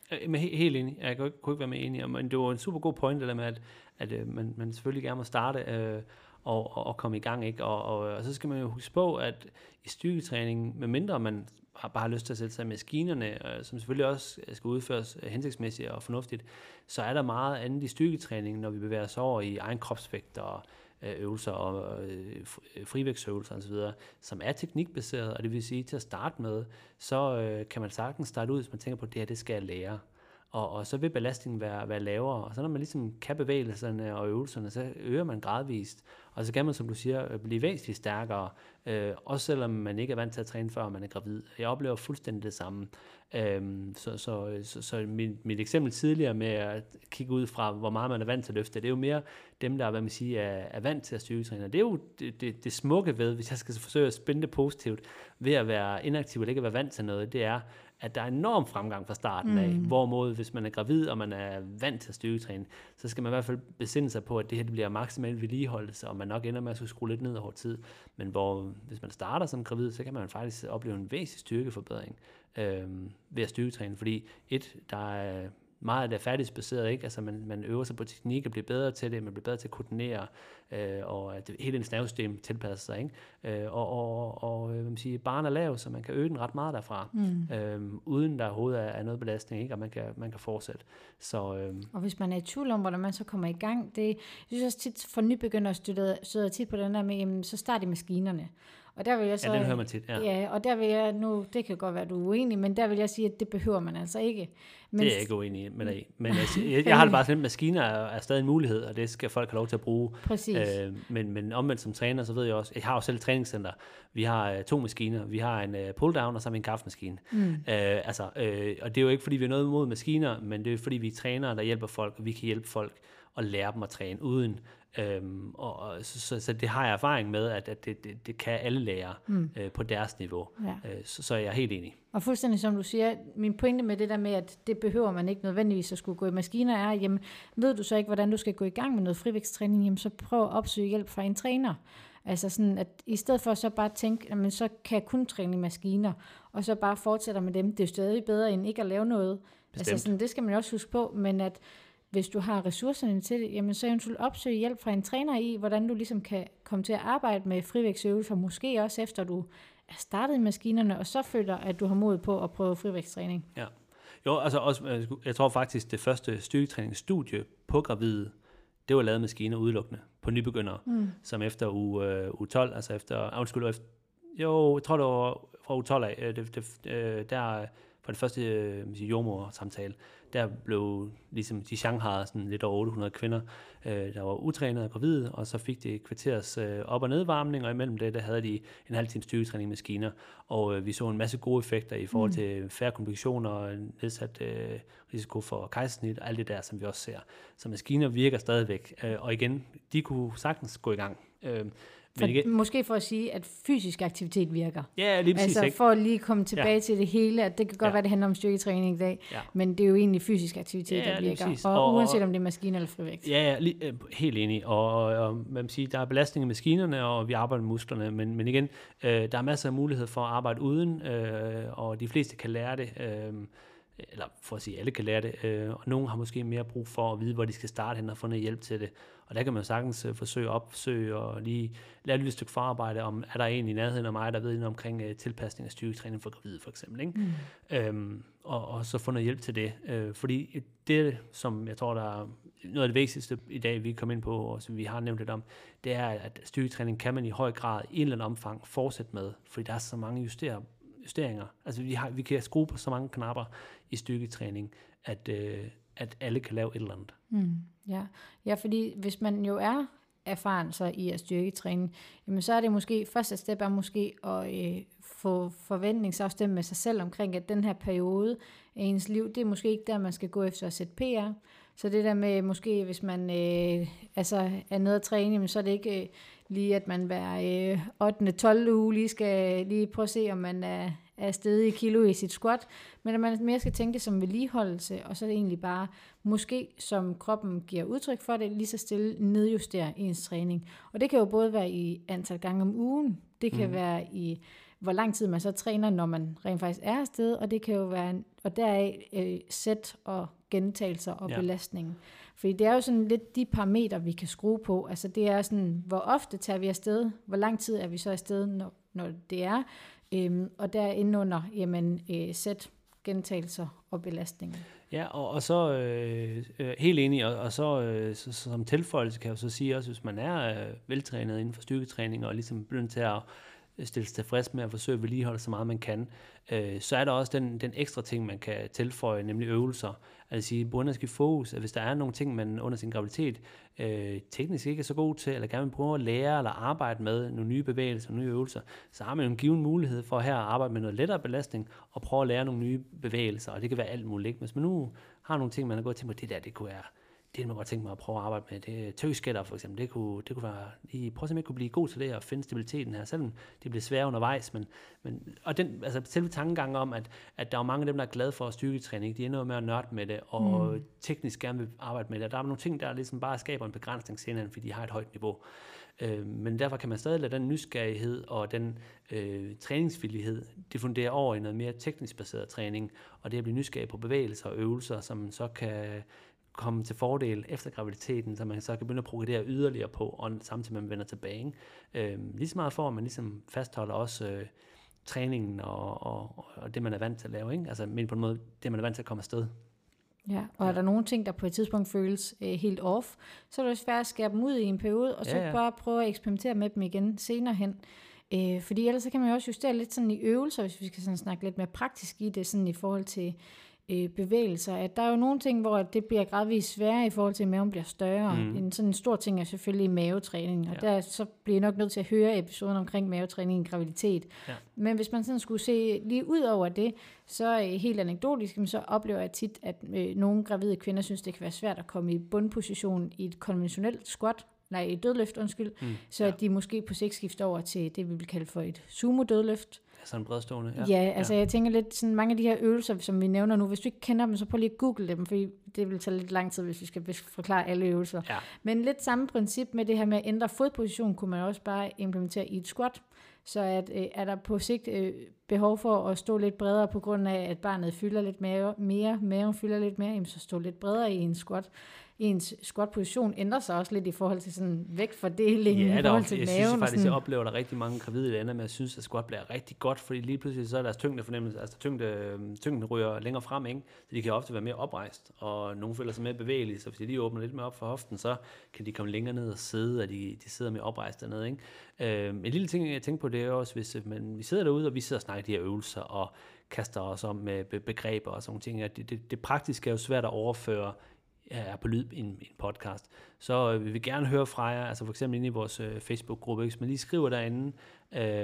Jeg er helt enig. Jeg kunne ikke, kunne ikke være mere enig. Men det var en super god point, det der med, at, at øh, man, man selvfølgelig gerne må starte øh, og, og, og komme i gang. Ikke? Og, og, og så skal man jo huske på, at i styrketræning, medmindre man har bare lyst til at sætte sig i maskinerne, øh, som selvfølgelig også skal udføres hensigtsmæssigt og fornuftigt, så er der meget andet i styrketræning, når vi bevæger os over i egen kropsvægt og øvelser og øh, frivægtsøvelser osv., som er teknikbaseret, og det vil sige, til at starte med, så øh, kan man sagtens starte ud, hvis man tænker på, at det her, det skal jeg lære. Og, og så vil belastningen være, være lavere, og så når man ligesom kan bevægelserne og øvelserne, så øger man gradvist, og så kan man, som du siger, blive væsentligt stærkere, øh, også selvom man ikke er vant til at træne før, man er gravid. Jeg oplever fuldstændig det samme. Øhm, så så, så, så mit, mit eksempel tidligere med at kigge ud fra, hvor meget man er vant til at løfte, det er jo mere dem, der hvad man siger, er, er vant til at styrketræne. Det er jo det, det, det smukke ved, hvis jeg skal forsøge at spænde det positivt, ved at være inaktiv eller ikke at være vant til noget, det er, at der er enorm fremgang fra starten af, mm. hvorimod hvis man er gravid, og man er vant til at styrketræne, så skal man i hvert fald besinde sig på, at det her det bliver maksimalt vedligeholdelse, og man nok ender med at skulle skrue lidt ned over tid. Men hvor, hvis man starter som gravid, så kan man faktisk opleve en væsentlig styrkeforbedring øh, ved at styrketræne, fordi et, der er meget af det er færdighedsbaseret, ikke? Altså man, man øver sig på teknik og bliver bedre til det, man bliver bedre til at koordinere, øh, og at hele ens nervesystem tilpasser sig, ikke? Øh, og og, og hvad man siger, barn er lav, så man kan øge den ret meget derfra, mm. øh, uden der overhovedet er, er noget belastning, ikke? Og man kan, man kan fortsætte. Så, øh, og hvis man er i tvivl om, hvordan man så kommer i gang, det, jeg synes også tit, for nybegyndere støder tit på den der med, jamen, så start i maskinerne. Og der vil jeg så, ja, den hører man tit, ja. Ja, og der vil jeg nu, det kan godt være, at du er uenig, men der vil jeg sige, at det behøver man altså ikke. Men, det er jeg ikke uenig med dig i. Men jeg, jeg, jeg har det bare sådan, at maskiner er, er stadig en mulighed, og det skal folk have lov til at bruge. Præcis. Øh, men, men omvendt som træner, så ved jeg også, jeg har jo selv et træningscenter. Vi har uh, to maskiner. Vi har en uh, pull-down, og så har vi en kaffemaskine. Mm. Uh, altså, uh, og det er jo ikke, fordi vi er noget imod maskiner, men det er fordi, vi er trænere, der hjælper folk, og vi kan hjælpe folk og lære dem at træne uden. Øhm, og, og, så, så, så det har jeg erfaring med, at, at det, det, det kan alle lære mm. øh, på deres niveau. Ja. Øh, så, så er jeg helt enig. Og fuldstændig som du siger, min pointe med det der med, at det behøver man ikke nødvendigvis at skulle gå i maskiner, er, jamen, ved du så ikke, hvordan du skal gå i gang med noget frivægtstræning, jamen, så prøv at opsøge hjælp fra en træner. Altså sådan, at i stedet for så bare tænke, jamen, så kan jeg kun træne i maskiner, og så bare fortsætte med dem. Det er jo stadig bedre, end ikke at lave noget. Bestemt. Altså sådan, det skal man også huske på, men at hvis du har ressourcerne til det, jamen så eventuelt opsøge hjælp fra en træner i, hvordan du ligesom kan komme til at arbejde med frivægtsøvelser, måske også efter du er startet i maskinerne, og så føler, at du har mod på at prøve frivægtstræning. Ja. Jo, altså også, jeg tror faktisk, det første styrketræningsstudie på gravide, det var lavet maskiner udelukkende på nybegyndere, mm. som efter uge, uge tolv, altså efter, undskyld, efter, jo, jeg tror det var fra uge tolv af, det, det, der for det første jordmor-samtale, der blev ligesom de shanghaiede sådan lidt over otte hundrede kvinder, øh, der var utrænede og gravide, og så fik de kvarters øh, op- og nedvarmning, og imellem det, der havde de en halv times styrketræning i maskiner, og øh, vi så en masse gode effekter i forhold til mm. færre komplikationer, nedsat øh, risiko for kejsersnit, og alt det der, som vi også ser. Så maskiner virker stadigvæk, øh, og igen, de kunne sagtens gå i gang. Øh, For, igen, måske for at sige, at fysisk aktivitet virker. Ja, lige præcis. Altså ikke? for at lige komme tilbage ja. til det hele, at det kan godt ja. være, det handler om styrketræning i dag, ja. men det er jo egentlig fysisk aktivitet, ja, der virker. Og, og uanset om det er maskiner eller frivægt. Ja, ja lige, helt enig. Og, og, og man må sige, der er belastning i maskinerne, og vi arbejder med musklerne, men, men igen, øh, der er masser af mulighed for at arbejde uden, øh, og de fleste kan lære det, øh, eller for at sige, alle kan lære det, øh, og nogen har måske mere brug for at vide, hvor de skal starte hen og få noget hjælp til det. Og der kan man sagtens uh, forsøge at opsøge og lige lave et lille stykke forarbejde om, er der en i nærheden af mig, der ved noget omkring uh, tilpasning af styrketræning for gravide for eksempel. Ikke? Mm. Øhm, og, og så få noget hjælp til det. Uh, fordi det, som jeg tror, der er noget af det vigtigste i dag, vi kommer ind på, og som vi har nævnt lidt om, det er, at styrketræning kan man i høj grad i en eller anden omfang fortsætte med, fordi der er så mange justerer, justeringer. Altså vi, har, vi kan skrue på så mange knapper i styrketræning, at, uh, at alle kan lave et eller andet. Mm. Ja. ja, fordi hvis man jo er erfaren så i at styrketræne, jamen så er det måske, første step er måske at øh, få forventningsafstemme med sig selv omkring, at den her periode af ens liv, det er måske ikke der, man skal gå efter at sætte P R. Så det der med måske, hvis man øh, altså er nede at træne, jamen, så er det ikke øh, lige, at man hver øh, ottende tolvte uge lige skal lige prøve at se, om man er, er stedet i kilo i sit squat, men at man mere skal tænke det som vedligeholdelse, og så er det egentlig bare, måske som kroppen giver udtryk for det, lige så stille nedjustere ens træning. Og det kan jo både være i antal gange om ugen, det kan mm. være i, hvor lang tid man så træner, når man rent faktisk er afsted, og det kan jo være, en, og deraf øh, sæt og gentagelser og Ja. belastning. Fordi det er jo sådan lidt de parametre, vi kan skrue på. Altså det er sådan, hvor ofte tager vi afsted, hvor lang tid er vi så afsted, når, når det er, øhm, og der inde under, jamen, øh, sæt, gentagelser og belastning. Ja, og, og så øh, øh, helt enig, og, og så, øh, så, så som tilføjelse kan jeg jo så sige også, hvis man er øh, veltrænet inden for styrketræning, og ligesom begyndt til at stille sig tilfreds med at forsøge at vedligeholde så meget man kan, øh, så er der også den, den ekstra ting, man kan tilføje, nemlig øvelser. Altså sige, begynde at skifte fokus, at hvis der er nogle ting, man under sin graviditet øh, teknisk ikke er så god til, eller gerne vil prøve at lære eller arbejde med nogle nye bevægelser, nye øvelser, så har man jo en given mulighed for her at arbejde med noget lettere belastning, og prøve at lære nogle nye bevægelser, og det kan være alt muligt. Hvis man nu har nogle ting, man har gået til, at det der, det kunne være, det man godt tænke mig at prøve at arbejde med, det er tøgskætter for eksempel, det kunne, det kunne være, I prøv simpelthen at kunne blive god til det, og finde stabiliteten her, selvom det bliver svært undervejs, men, men og den, altså selve tankegang om, at, at der er mange af dem, der er glade for styrketræning, de ender med at nørde med det, og mm. teknisk gerne vil arbejde med det, og der er nogle ting, der ligesom bare skaber en begrænsning senere, fordi de har et højt niveau. Øh, men derfor kan man stadig lade den nysgerrighed og den øh, træningsvillighed diffundere over i noget mere teknisk baseret træning, og det at blive nysgerrig på bevægelser og øvelser, som man så kan komme til fordel efter graviditeten, så man så kan begynde at progredere yderligere på, og samtidig med man vender tilbage. Øh, lige så meget for, at man ligesom fastholder også øh, træningen og, og, og det, man er vant til at lave, ikke? Altså men på en måde, det man er vant til at komme afsted. Ja, og ja. Er der nogle ting, der på et tidspunkt føles øh, helt off, så er det også svært at skære dem ud i en periode, og så ja, ja. bare prøve at eksperimentere med dem igen senere hen. Øh, fordi ellers så kan man jo også justere lidt sådan i øvelser, hvis vi skal sådan snakke lidt mere praktisk i det, sådan i forhold til øh, bevægelser. At der er jo nogle ting, hvor det bliver gradvist sværere i forhold til, at maven bliver større. Mm. En sådan en stor ting er selvfølgelig mavetræning, og ja. Der så bliver jeg nok nødt til at høre episoden omkring mavetræning i graviditet. Ja. Men hvis man sådan skulle se lige ud over det, så øh, helt anekdotisk, så oplever jeg tit, at øh, nogle gravide kvinder synes, det kan være svært at komme i bundposition i et konventionelt squat, nej, et dødløft, undskyld, mm, så ja. At de måske på sigt skifter over til det, vi vil kalde for et sumo-dødløft. Altså en bredstående, ja. Ja, altså ja. Jeg tænker lidt, sådan mange af de her øvelser, som vi nævner nu, hvis du ikke kender dem, så prøv lige at google dem, for det vil tage lidt lang tid, hvis vi skal forklare alle øvelser. Ja. Men lidt samme princip med det her med at ændre fodposition, kunne man også bare implementere i et squat, så at, øh, er der på sigt øh, behov for at stå lidt bredere, på grund af, at barnet fylder lidt mere, mere maven fylder lidt mere, jamen, så stå lidt bredere i en squat. Ens squat-position ændrer sig også lidt i forhold til sådan vægtfordeling, ja, i forhold til jeg maven. synes faktisk, sådan. Jeg oplever, der rigtig mange gravide, der ender med at synes, at squat bliver rigtig godt, fordi lige pludselig så er deres tyngdefornemmelse, altså tyngde, tyngden ryger længere frem, ikke? Så de kan ofte være mere oprejst, og nogle føler sig mere bevægelige, så hvis de lige åbner lidt mere op for hoften, så kan de komme længere ned og sidde, og de, de sidder mere oprejst dernede, ikke? Øh, en lille ting, jeg tænker på, det er også, hvis man, vi sidder derude, og vi sidder og snakker de her øvelser, og kaster os om med begreber og sådan nogle ting, at det, det, det praktiske er jo svært at overføre er på lyd i en, en podcast, så øh, vi vil gerne høre fra jer, altså for eksempel inde i vores øh, Facebook-gruppe, hvis man lige skriver derinde, øh,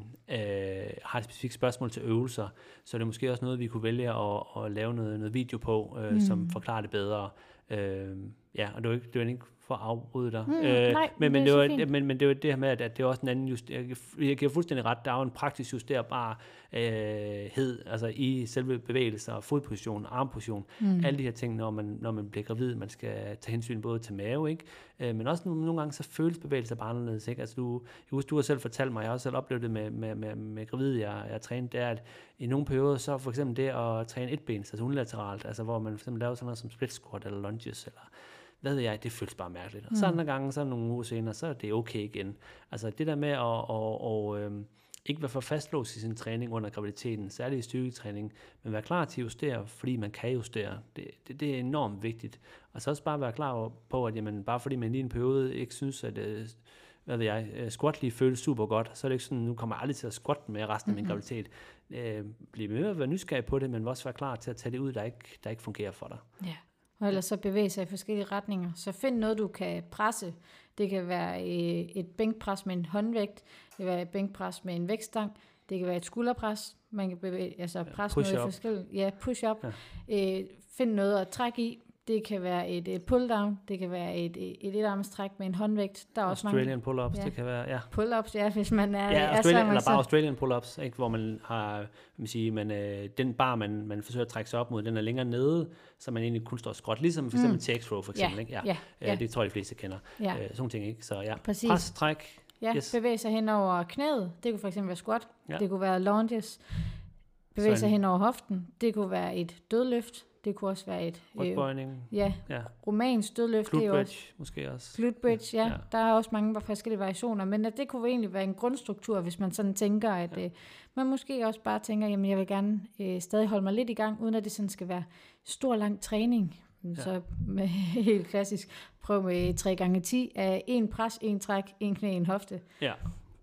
øh, har et specifikt spørgsmål til øvelser, så er det måske også noget, vi kunne vælge at, at lave noget, noget video på, øh, mm. som forklarer det bedre. Øh, ja, og det var ikke, det var ikke for at afbryde dig. Mm, øh, nej, men, men, det det var, men, men det var det her med, at, at det er også en anden just, jeg, jeg giver fuldstændig ret, der er jo en praktisk justerbar øh, hed, altså i selve bevægelser, fodposition, armposition, mm. alle de her ting, når man, når man bliver gravid, man skal tage hensyn både til mave, ikke? Øh, men også nogle, nogle gange, så føles bevægelser bare anderledes, ikke? Altså du, jeg husker, du har selv fortalt mig, jeg har også selv oplevet det med, med, med, med gravide, jeg, jeg har trænet, det er, at i nogle perioder, så for eksempel det at træne etbens, altså unilateralt, altså hvor man for eksempel laver sådan noget som split squat eller lunges, eller hvad ved jeg, det føles bare mærkeligt. Og så andre gange, så nogle uger senere, så er det okay igen. Altså det der med at, at, at, at øhm, ikke være for fastlåst i sin træning under graviditeten, særligt i styrketræning, men være klar til at justere, fordi man kan justere. Det, det, det er enormt vigtigt. Og så også bare være klar på, at jamen, bare fordi man lige en periode ikke synes, at hvad ved jeg, squat lige føles super godt, så er det ikke sådan, nu kommer jeg aldrig til at squatte med resten af min mm-hmm. graviditet. Øh, bliv med at være nysgerrig på det, men også være klar til at tage det ud, der ikke, der ikke fungerer for dig. Ja. Og ellers så bevæge sig i forskellige retninger. Så find noget, du kan presse. Det kan være et bænkpres med en håndvægt. Det kan være et bænkpres med en vægtstang. Det kan være et skulderpres. Man kan bevæge, altså presse push noget up. i forskellige. Ja, push up. Ja. Øh, find noget at trække i. Det kan være et, et pull-down, det kan være et, et etarmstræk med en håndvægt. Der er også Australian mange, pull-ups, ja. Det kan være, ja. Pull-ups, ja, hvis man er... Ja, er Australian, eller så... bare Australian pull-ups, ikke, hvor man har, man siger, man, øh, den bar, man, man forsøger at trække sig op mod, den er længere nede, så man egentlig kun står skråt, ligesom for eksempel mm. T X row for eksempel, ja, ikke? Ja, ja, ja. Øh, det tror jeg, de fleste kender. Ja. Øh, sådan ting, ikke? Så ja, præcis. pres, træk, Ja, Yes. bevæge sig hen over knæet. Det kunne for eksempel være squat. Ja. Det kunne være lunges. Bevæge Så sig en- hen over hoften. Det kunne være et dødløft. Det kunne også være et øh, Rygbøjning. ja, Ja. romansk dødløft. Det er jo også Glute måske også. glute bridge, ja. Ja. Der er også mange forskellige variationer, men at det kunne egentlig være en grundstruktur, hvis man sådan tænker, at Ja. øh, man måske også bare tænker, jamen jeg vil gerne øh, stadig holde mig lidt i gang, uden at det sådan skal være stor lang træning. Ja. Så med, helt klassisk, prøv med tre gange ti af en pres, en træk, en knæ, en hofte. Ja.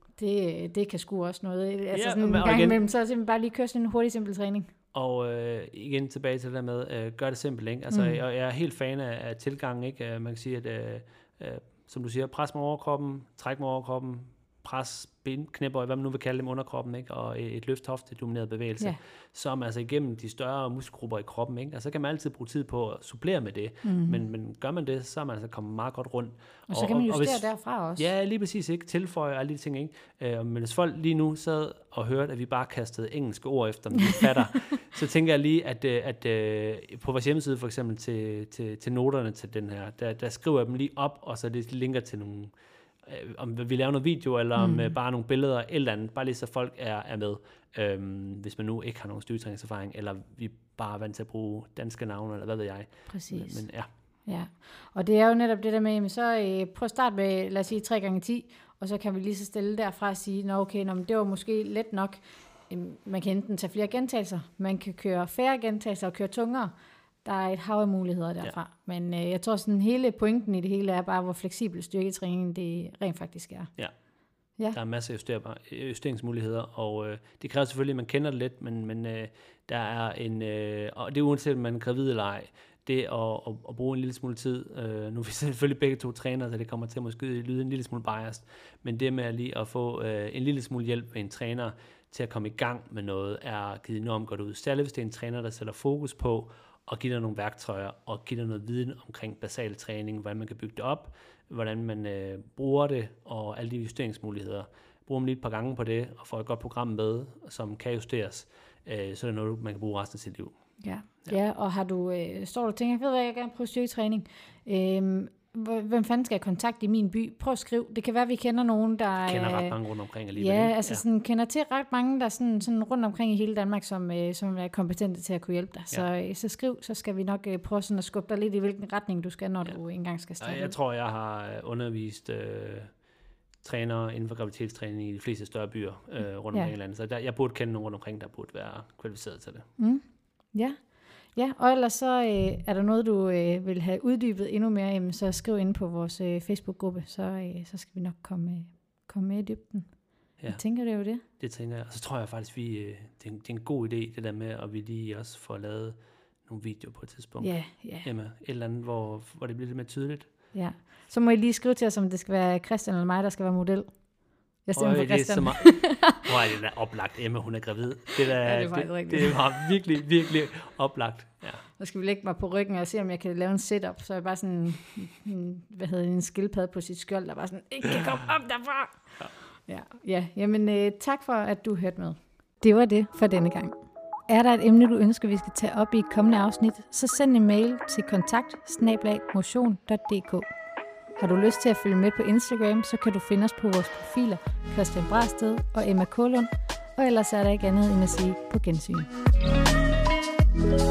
Det, det kan sgu også noget. Altså Ja, sådan en men- og gang igen- imellem, så er det simpelthen bare lige køre sådan en hurtig, simpel træning. Og øh, igen tilbage til det der med, øh, gør det simpelt, ikke? Altså, Mm. mm. jeg, jeg er helt fan af, af tilgangen, ikke? Uh, man kan sige, at, øh, øh, som du siger, pres med overkroppen, træk med overkroppen, pres, ben, knæbøj, hvad man nu vil kalde dem, underkroppen, ikke? Og et løft hofte domineret bevægelse, Ja. som altså igennem de større muskelgrupper i kroppen, ikke? Altså, så kan man altid bruge tid på at supplere med det, Mm. men, men gør man det, så er man altså kommet meget godt rundt. Og så kan man og justere hvis- derfra også. Ja, lige præcis, ikke? Tilføje alle de ting, ikke? Øh, men hvis folk lige nu sad og hørte, at vi bare kastede engelske ord efter dem, de fatter, så tænker jeg lige, at, øh, at øh, på vores hjemmeside for eksempel til, til, til noterne til den her, der, der skriver jeg dem lige op, og så det linker til nogle, øh, om vi laver noget video, eller om Mm. øh, bare nogle billeder, eller andet, bare lige så folk er, er med, øhm, hvis man nu ikke har nogen styrketræningserfaring, eller vi bare er vant til at bruge danske navne, eller hvad ved jeg. Præcis. Men ja, Ja, og det er jo netop det der med, jamen så øh, prøv at starte med, lad os sige, tre gange ti, og så kan vi lige så stille derfra og sige, nå okay, nå, men det var måske let nok. Øhm, Man kan enten tage flere gentagelser, man kan køre færre gentagelser og køre tungere. Der er et hav af muligheder derfra. Ja. Men øh, jeg tror sådan, hele pointen i det hele er bare, hvor fleksibel styrketræning det rent faktisk er. Ja. Ja. Der er masser af justerbare- justeringsmuligheder, og øh, det kræver selvfølgelig, at man kender det lidt, men, men øh, der er en, øh, og det er uanset om man er gravid eller ej, det at, at, at bruge en lille smule tid, øh, nu er vi selvfølgelig begge to trænere, så det kommer til at måske lyde en lille smule biased, men det med lige at få øh, en lille smule hjælp med en træner til at komme i gang med noget, er givet enormt godt ud. Særligt hvis det er en træner, der sætter fokus på at give dig nogle værktøjer, og give dig noget viden omkring basal træning, hvordan man kan bygge det op, hvordan man øh, bruger det, og alle de justeringsmuligheder. Bruger man lige et par gange på det, og får et godt program med, som kan justeres, øh, så er det noget, man kan bruge resten af sit liv. Ja, ja. ja og har du, øh, står du og tænker, ved du hvad, jeg vil gerne prøve styrketræning. Øhm, hvem fanden skal jeg kontakte i min by? Prøv at skrive. Det kan være, vi kender nogen, der... Jeg kender øh, ret mange rundt omkring alligevel. Ja, ikke? altså sådan, kender til ret mange, der sådan, sådan rundt omkring i hele Danmark, som, øh, som er kompetente til at kunne hjælpe dig. Så, øh, så skriv, så skal vi nok øh, prøve sådan at skubbe dig lidt i, hvilken retning du skal, når Ja. du engang skal Ja, starte. jeg tror, jeg har øh, undervist øh, trænere inden for graviditetstræning i de fleste større byer øh, rundt Ja. omkring i landet. Så der, jeg burde kende nogen rundt omkring, der burde være kvalificeret til det. Mm. Ja. Ja, og ellers så øh, er der noget, du øh, vil have uddybet endnu mere, jamen, så skriv ind på vores øh, Facebook-gruppe, så, øh, så skal vi nok komme, øh, komme med i dybden. Ja. Jeg tænker, det er jo det. Det tænker jeg. Og så tror jeg faktisk, vi, øh, det, er en, det er en god idé, det der med, at vi lige også får lavet nogle videoer på et tidspunkt. Ja, ja, Emma, et eller andet, hvor, hvor det bliver lidt mere tydeligt. ja. Så må I lige skrive til os, om det skal være Christian eller mig, der skal være model. Jeg stemmer Øj, på det er Christian. så meget. Hvor er det da oplagt, Emma, hun er gravid. Det, der, Ja, det er det, faktisk det, rigtigt. det var virkelig, virkelig oplagt. Ja. Så skal vi lægge mig på ryggen og se, om jeg kan lave en setup. Så er jeg bare sådan en, hvad hedder det, en skildpadde på sit skjold, der bare sådan, ikke kan komme op derfra. Ja. Ja, ja. Jamen øh, tak for, at du hørte med. Det var det for denne gang. Er der et emne, du ønsker, vi skal tage op i et kommende afsnit, så send en mail til kontakt snabel-a motion punktum d k. Har du lyst til at følge med på Instagram, så kan du finde os på vores profiler Christian Brasted og Emma Kålund. Og ellers er der ikke andet end at sige på gensyn.